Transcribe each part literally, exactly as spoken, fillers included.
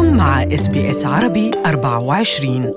أنتم مع إس بي إس عربي أربعة وعشرين.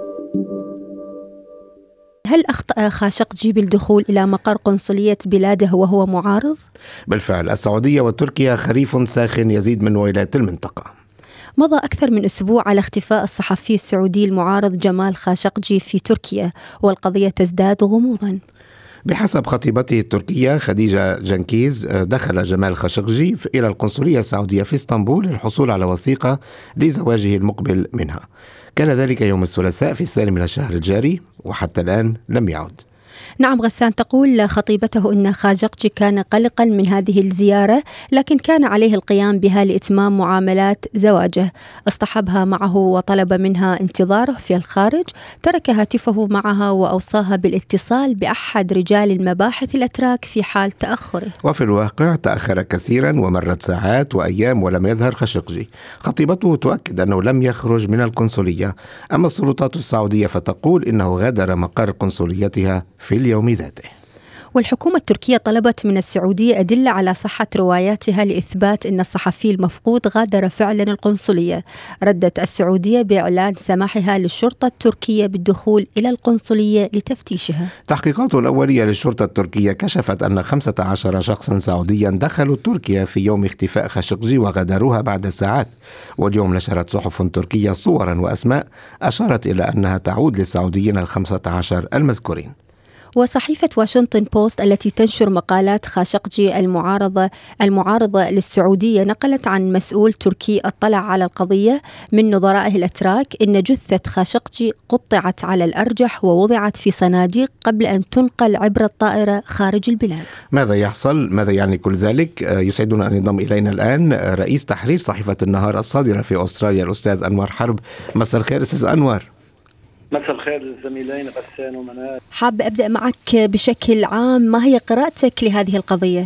هل أخطأ خاشقجي بالدخول إلى مقر قنصلية بلاده وهو معارض؟ بالفعل، السعودية وتركيا خريف ساخن يزيد من ويلات المنطقة. مضى أكثر من أسبوع على اختفاء الصحفي السعودي المعارض جمال خاشقجي في تركيا، والقضية تزداد غموضا. بحسب خطيبته التركية خديجة جنكيز، دخل جمال خاشقجي إلى القنصلية السعودية في اسطنبول للحصول على وثيقة لزواجه المقبل منها. كان ذلك يوم الثلاثاء في الثاني من الشهر الجاري، وحتى الآن لم يعد. نعم غسان، تقول خطيبته أن خاشقجي كان قلقا من هذه الزيارة، لكن كان عليه القيام بها لإتمام معاملات زواجه. اصطحبها معه وطلب منها انتظاره في الخارج، ترك هاتفه معها وأوصاها بالاتصال بأحد رجال المباحث الأتراك في حال تأخره. وفي الواقع تأخر كثيرا ومرت ساعات وأيام ولم يظهر خاشقجي. خطيبته تؤكد أنه لم يخرج من القنصلية، أما السلطات السعودية فتقول إنه غادر مقر قنصليتها في اليوم ذاته. والحكومة التركية طلبت من السعودية أدلة على صحة رواياتها لإثبات أن الصحفي المفقود غادر فعلا القنصلية. ردت السعودية بإعلان سماحها للشرطة التركية بالدخول إلى القنصلية لتفتيشها. تحقيقات أولية للشرطة التركية كشفت أن خمسة عشر شخصا سعوديا دخلوا تركيا في يوم اختفاء خاشقجي وغادروها بعد ساعات. واليوم نشرت صحف تركية صورا وأسماء أشارت إلى أنها تعود للسعوديين الخمسة عشر المذكورين. وصحيفة واشنطن بوست التي تنشر مقالات خاشقجي المعارضة المعارضة للسعودية نقلت عن مسؤول تركي اطلع على القضية من نظرائه الأتراك إن جثة خاشقجي قطعت على الأرجح ووضعت في صناديق قبل أن تنقل عبر الطائرة خارج البلاد. ماذا يحصل؟ ماذا يعني كل ذلك؟ يسعدنا أن ينضم إلينا الآن رئيس تحرير صحيفة النهار الصادرة في أستراليا الأستاذ أنور حرب. مساء الخير أستاذ أنور. مساء الخير للزميلين غسان ومنال. حاب أبدأ معك بشكل عام، ما هي قراءتك لهذه القضية؟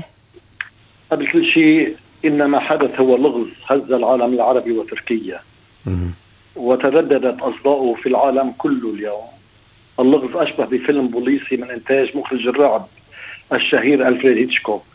قبل كل شيء إن ما حدث هو لغز هز العالم العربي وتركيا، وترددت أصداؤه في العالم كله اليوم. اللغز أشبه بفيلم بوليسي من إنتاج مخرج الرعب الشهير ألفريد هيتشكوك،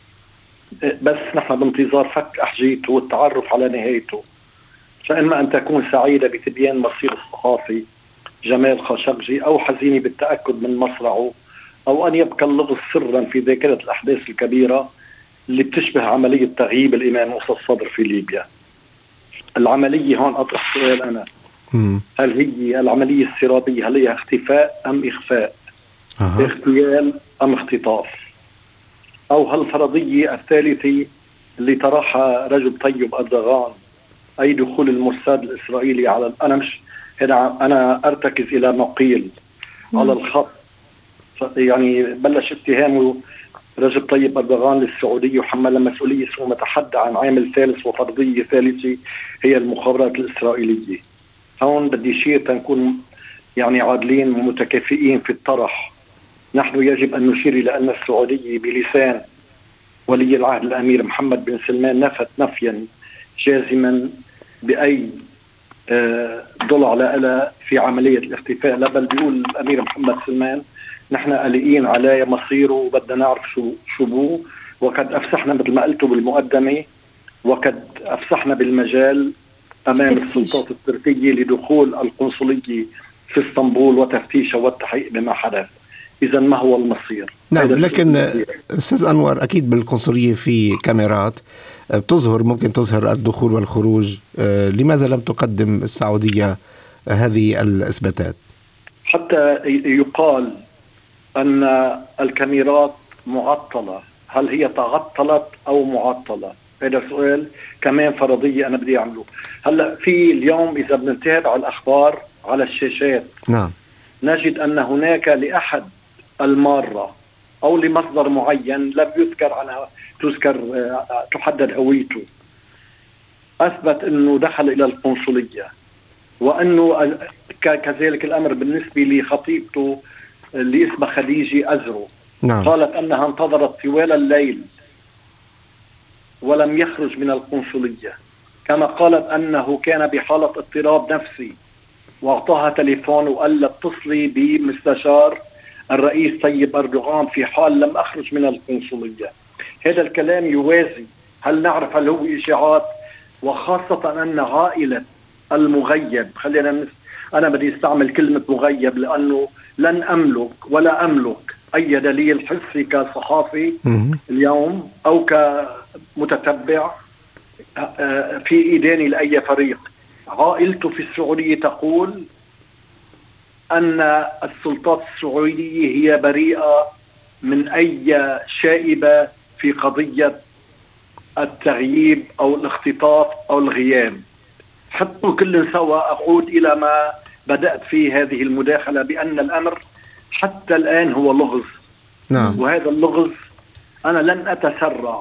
بس نحن بانتظار فك أحجيته والتعرف على نهايته. فإما أن تكون سعيدة بتبيان مصير الصحافي جمال خاشقجي، أو حزينة بالتأكد من مصرعه، أو أن يبقى اللغز سرا في ذاكرة الأحداث الكبيرة اللي بتشبه عملية تغييب الإمام موسى الصدر في ليبيا. العملية هون أطرح سؤال أنا، هل هي العملية السرابية هل هي اختفاء أم إخفاء؟ أه. اغتيال أم اختطاف؟ أو هل الفرضية الثالثة اللي طرحها رجب طيب أردوغان، أي دخول المرصاد الإسرائيلي على أنا مش هنا أنا أرتكز إلى نقيل على الخط، يعني بلش اتهامه رجب طيب أردوغان للسعودية وحمل مسؤولية ثم تحدى عن عامل ثالث وفرضية ثالثة هي المخابرات الإسرائيلية. هون بدي شيء تنكون يعني عادلين ومتكافئين في الطرح. نحن يجب أن نشير إلى أن السعودية بلسان ولي العهد الأمير محمد بن سلمان نفت نفيا جازما بأي ضلع لا لا في عملية الاختفاء، لا بل بيقول الأمير محمد سلمان نحن قلقين على مصيره وبدنا نعرف شو شو بو، وقد أفسحنا مثل ما قلتوا بالمقدمة، وقد أفسحنا بالمجال أمام تفتيش السلطات التركية لدخول القنصلية في اسطنبول وتفتيشها والتحقيق بما حدث. إذا ما هو المصير؟ نعم، لكن أستاذ أنور أكيد بالقنصلية في كاميرات بتظهر ممكن تظهر الدخول والخروج، لماذا لم تقدم السعودية هذه الإثباتات؟ حتى يقال أن الكاميرات معطلة، هل هي تعطلت أو معطلة؟ هذا سؤال كمان فرضية أنا بدي أعمله. هلأ في اليوم إذا بنتابع الأخبار على الشاشات نعم نجد أن هناك لأحد المارة أو لمصدر معين لم يذكر عنها تذكر تحدد هويته أثبت أنه دخل إلى القنصلية، وأنه كذلك الأمر بالنسبة لخطيبته اللي اسمها خديجة أزرو. نعم. قالت أنها انتظرت طوال الليل ولم يخرج من القنصلية، كما قالت أنه كان بحالة اضطراب نفسي وأعطاها تليفون وقال لها اتصلي بمستشار الرئيس طيب أردوغان في حال لم أخرج من القنصلية. هذا الكلام يوازي، هل نعرف هل هو إشاعات؟ وخاصة أن عائلة المغيب، خلينا نس... أنا بدي استعمل كلمة مغيب لأنه لن أملك ولا أملك أي دليل حسي كصحافي اليوم أو كمتتبع في إيداني لأي فريق. عائلته في السعودية تقول أن السلطات السعودية هي بريئة من أي شائبة في قضية التغييب أو الاختطاف أو الغياب. حطوا كل سوا أعود إلى ما بدأت فيه هذه المداخلة بأن الأمر حتى الآن هو لغز. نعم. وهذا اللغز أنا لن أتسرع،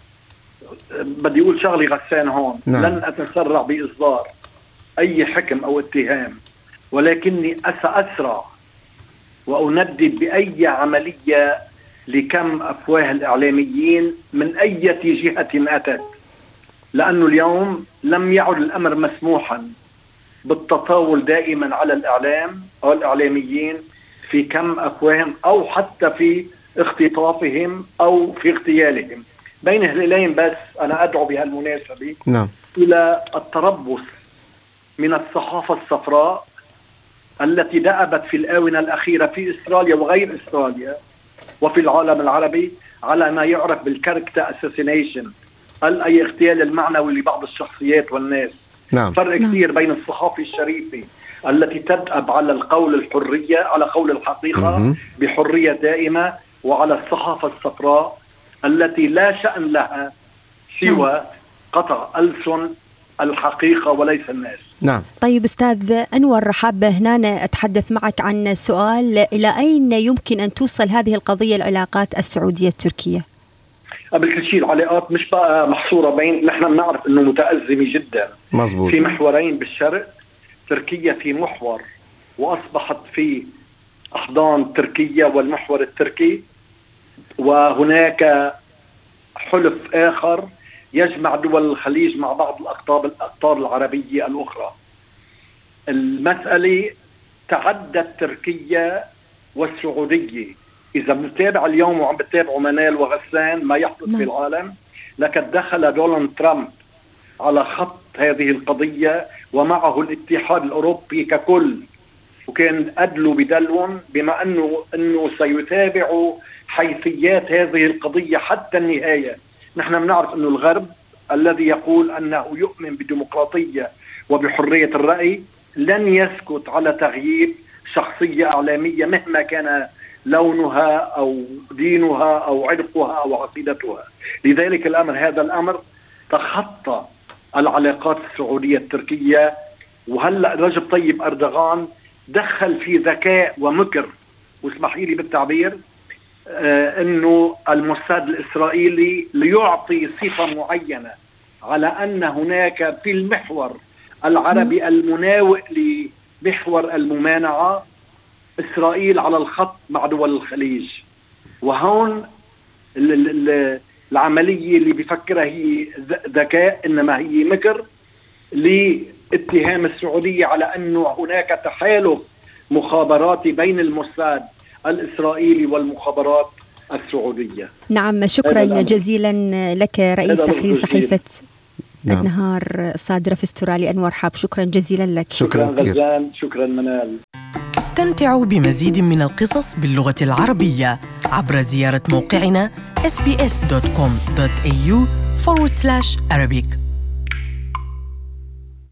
بدي أقول شغلي غسان هون. نعم. لن أتسرع بإصدار أي حكم أو اتهام، ولكني سأسرع وأندد بأي عملية لكم أفواه الإعلاميين من أي جهة أتت، لأنه اليوم لم يعد الأمر مسموحا بالتطاول دائما على الإعلام أو الإعلاميين في كم أفواههم أو حتى في اختطافهم أو في اغتيالهم. بين هلالين بس أنا أدعو بهالمناسبة نعم. إلى التربص من الصحافة الصفراء التي دأبت في الآونة الأخيرة في إستراليا وغير إستراليا وفي العالم العربي على ما يعرف بالكاركتر اساسينيشن، أي اغتيال المعنوي لبعض الشخصيات والناس. نعم. فرق كثير بين الصحافة الشريفة التي تدأب على القول الحرية، على قول الحقيقة م- بحرية دائمة، وعلى الصحافة الصفراء التي لا شأن لها سوى قطع ألسن الحقيقة وليس الناس. نعم. طيب أستاذ أنور، حابة هنا أتحدث معك عن سؤال، إلى أين يمكن أن توصل هذه القضية العلاقات السعودية التركية؟ قبل كل شيء العلاقات مش بقى محصورة بين، نحن بنعرف أنه متأزمة جدا. مزبوط. في محورين بالشرق، تركيا في محور وأصبحت في أحضان تركيا والمحور التركي، وهناك حلف آخر يجمع دول الخليج مع بعض الأقطاب الأقطار العربية الأخرى. المسألة تعدت تركيا والسعودية. إذا بنتابع اليوم وعم بتابعوا منال وغسان ما يحدث في العالم، لقد دخل دونالد ترامب على خط هذه القضية ومعه الاتحاد الأوروبي ككل، وكان أدلوا بدلون بما أنه, أنه سيتابع حيثيات هذه القضية حتى النهاية. نحن بنعرف أنه الغرب الذي يقول أنه يؤمن بالديمقراطية وبحرية الرأي لن يسكت على تغييب شخصية إعلامية مهما كان لونها أو دينها أو عرقها أو عقيدتها. لذلك الأمر هذا الأمر تخطى العلاقات السعودية التركية. وهلأ رجب طيب أردوغان دخل في ذكاء ومكر، واسمحي لي بالتعبير، آه أنه الموساد الإسرائيلي ليعطي صفة معينة على أن هناك في المحور العربي المناوئ لمحور الممانعة إسرائيل على الخط مع دول الخليج. وهون العملية اللي بفكرها هي ذكاء إنما هي مكر لاتهام السعودية على أنه هناك تحالف مخابراتي بين الموساد الإسرائيلي والمخابرات السعودية. نعم، شكرا جزيلا لك رئيس تحرير صحيفة نعم. النهار الصادرة في استراليا أنور حاب، شكرا جزيلا لك. شكرا غزان، شكرا منال. استمتعوا بمزيد من القصص باللغة العربية عبر زيارة موقعنا إس بي إس دوت كوم دوت إيه يو forward slash Arabic.